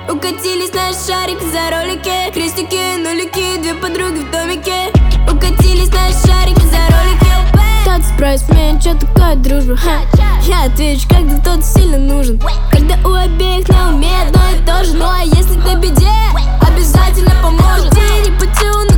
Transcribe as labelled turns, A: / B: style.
A: Укатились на шарик за ролики, крестики, нулики, две подруги в домике. Укатились на шарик за ролики. Тот спросит меня, что такое дружба? Я отвечу, когда тот сильно нужен. Когда у обеих на уме одно и то же. Ну а если ты в беде, обязательно поможет. Ты не потяну